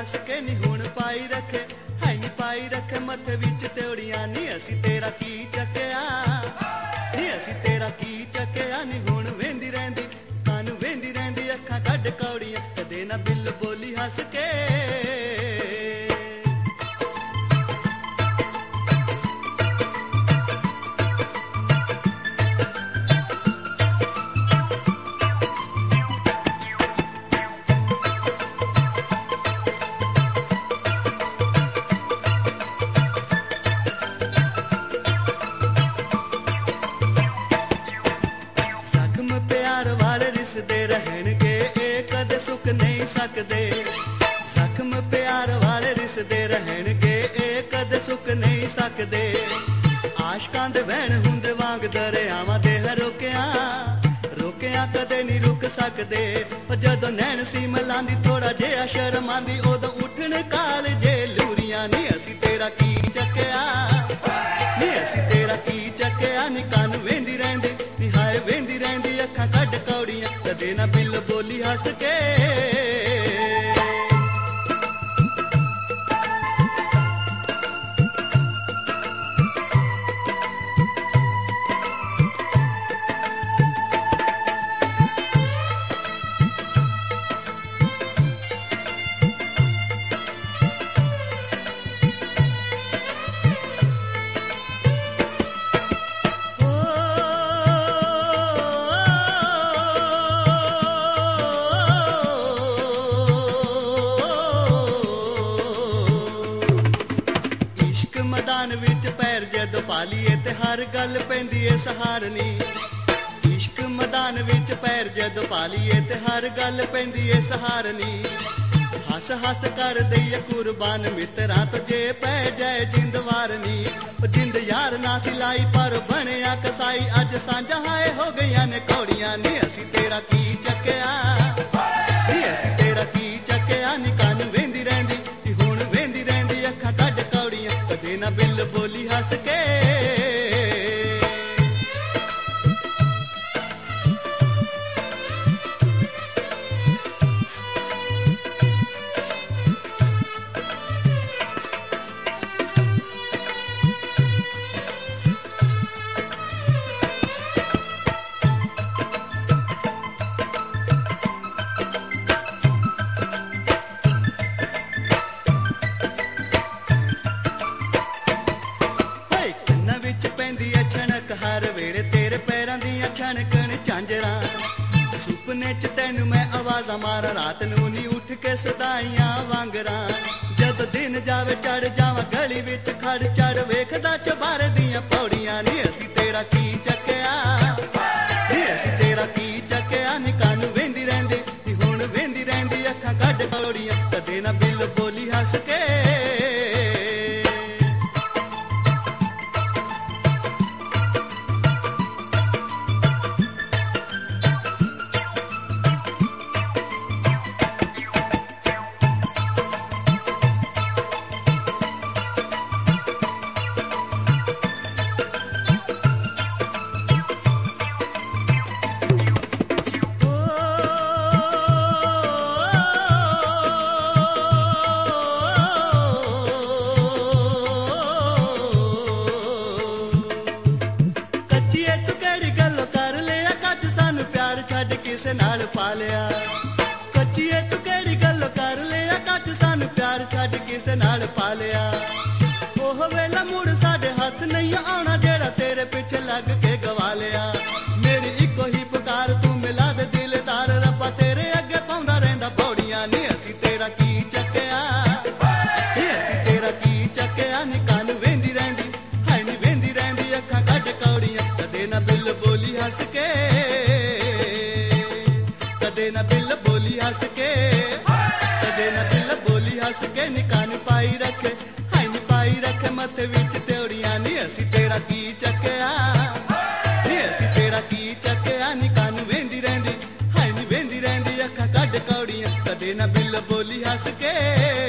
हस के नी हुण पाई रखे है नी पाई रखे मथे विच त्योड़ियां नी असी तेरा की चकिया नी असी तेरा की चकिया नी हुण वेंदी रहिंदी कानू वेंदी रहिंदी अखां कढ कौड़ियां कदे ना बिल बोली हस के दे रहणगे कदे सुख नहीं सकदे जख्म प्यार वाले रिसदे रहणगे कदे सुख नहीं सकदे आशकां दे वहण हुंदे वांग दरियावां दे रोकिया रोकिया कदे नहीं रुक सकदे जदों नैन सी मलांदी थोड़ा जिहा शर्मांदी उदों उठण काल जे लूरियां नी असी तेरा की चकिया नी असी तेरा की चकिया नी कानू वेंदी रहिंदी नी हाय वेंदी रहिंदी अखां कढ कौड़ियां कदे ना बिल बोली हस के मैदान विच पैर जदों पालीए ते हर गल पैंदी ए सहारनी इश्क मैदान विच पैर जदों पालीए ते हर गल पैंदी ए सहारनी हस हस कर दईए कुर्बान मित्रां तो जे पै जाए जिंद वारनी जिंद यार ना सिलाई पर बनिया कसाई अज सांझा हाय हो गईयां ने कौड़ियां नी असी तेरा की चकिया नी असी तेरा की चकिया नी कानू वेंदी रहिंदी नी हुण वेंदी रहिंदी अखां कढ कौड़ियां कदे ना बिल बोली हस के हर वेले तेरे पैरां दियां छणकण झांजरां सुपने च तैनू मैं आवाज़ां मारां रात नू नी उठ के सदाइयां वांगरां जदों दिन जावे चढ़ जावां गली विच खड़ चढ़ वेखदा चबारे दियां पौड़ियां नी असी तेरा की चकिया नी असी तेरा की चकिया नी कानू वेंदी रहिंदी नी हुण वेंदी रहिंदी अखां कढ कौड़ियां कदे ना बिल बोली हस के किसे नाल पालिया कच्चीए तू केड़ी गल कर लिया कच सानू प्यार छड्ड किसे नाल पालिया ओह वेला मुड़ साडे हथ नहीं आना जेड़ा तेरे पीछे लग के गवा लिया मेरी इको ही पुकार तू मिला दे दिलदार रब्बा तेरे अगे पाउंदा रहिंदा पौड़ियां नी असी तेरा की चकिया नी असी तेरा की चकिया नी कानू वेंदी रहिंदी हाय नी वेंदी रहिंदी अखां कढ कौड़ियां कदे ना बिल बोली हस के कदे ना बिल बोली हस के कदे ना बिल बोली हस के नी कानू पाई रखे हाय नी पाई रखे मथे विच त्योड़ियां नी असी तेरा की चकिया नी असी तेरा की चकिया नी कानू वेंदी रहिंदी हाय नी वेंदी रहिंदी अखां कढ कौड़ियां कदे ना बिल बोली हस के